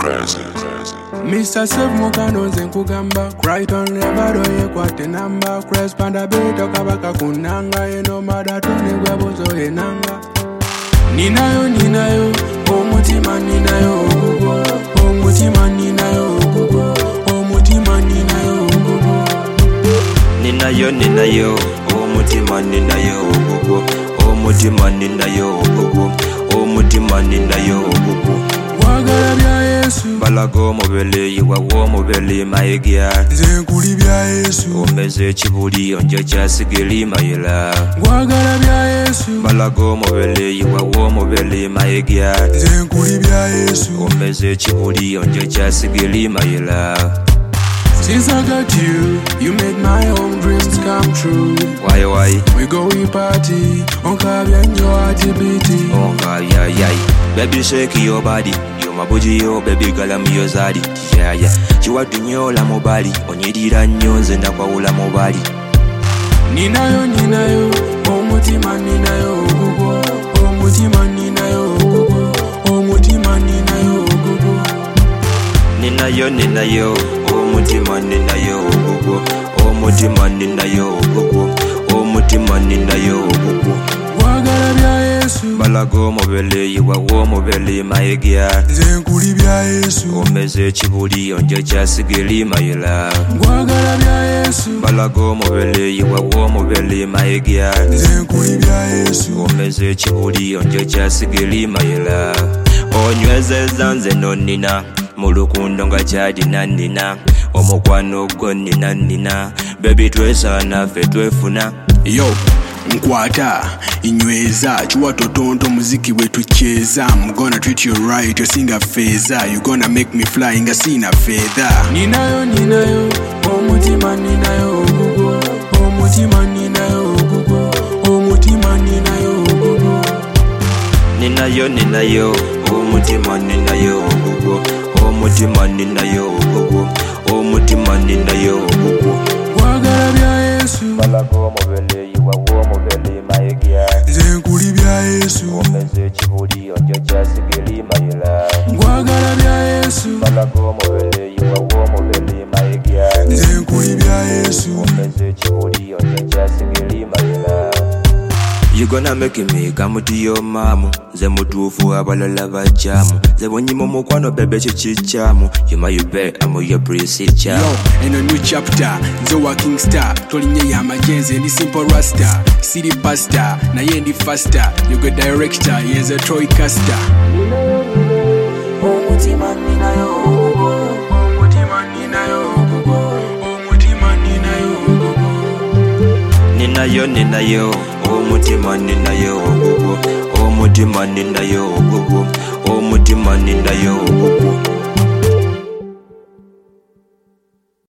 Mr. Sev Mokano Zenkugamba, Crichton Levado Yekwate Namba, Crespanda Beto Kabaka Kunanga, Enomada Tony Wabozo Enanga. Ninayo, Ninayo, Omutima Ninayo, Omutima Ninayo, Omutima Ninayo, Ninayo, Ninayo, Omutima Ninayo, Omutima Ninayo, Omutima Ninayo, Wagala bya Yesu Balago mobele yiwa wo mobele maegia Zenkuli bya Yesu Omeze chibuli onje chasigeli mayela Wagala bya Yesu Balago mobele yiwa wo mobele maegia Zenkuli bya Yesu Omeze chibuli onje chasigeli mayela. Since I got you, you made my own dreams come true. Why? We go we party, on Kabya and your activity. Oh, yeah. Baby, shake your body. Yo, my booty, yo, baby, girl, I'm your zaddy. Yeah. You want to know la mobile. On your dira nyons and aquaula mobile. Ninayo, Ninayo, Omutima Ninayo, Omutima Ninayo, Omutima Ninayo, Ninayo, Ninayo, Omutima Ninayo, Omutima Ninayo, Omutima Ninayo, Wagala bya Yesu Balago mobele yiwa wo mobele maegia Zenkuli bya Yesu Omeze chibuli onje chasigeli mayela. Wagala bya Yesu Balago mobele yiwa wo mobele maegia Zenkuli bya Yesu Omeze chibuli onje chasigeli mayela. Onyweze zanze nonina Mulukundo nga chadi nina Omukwano gwo nina Baby twesana fe twefuna. Yo, nkwata, inyweza Chua totonto muziki wetu cheza I'm gonna treat you right, you singa feza You gonna make me fly, inga sina fedha Ninayo, Ninayo, Omutima Ninayo, Omutima Ninayo, Omutima Ninayo, Ninayo, Ninayo, Omutima Ninayo, Omutima Ninayo, Omutima Ninayo, Wagala bya Yesu Balago mobele yiwa wo mobele maegia Zenkuli bya Yesu Omeze chibuli onje chasigeli mayela. Wagala bya Yesu Balago mobele yiwa wo mobele maegia Zenkuli bya Yesu Omeze chibuli onje chasigeli mayela. You gonna make me come to your mama. Ze mutufu abalala bajamu. Ze bonyimo mukwano bebe chichichamu. You my be amo your preset cha. Yo, in a new chapter, the working star. Tolinye ya majenze ni simple rasta. City pasta, na yendi faster. You go director, yes a Troy caster. Omutima Ninayo, Omutima Ninayo, Omutima Ninayo, Ninayo, Ninayo, Omutima Ninayo, Omutima Ninayo, Omutima Ninayo.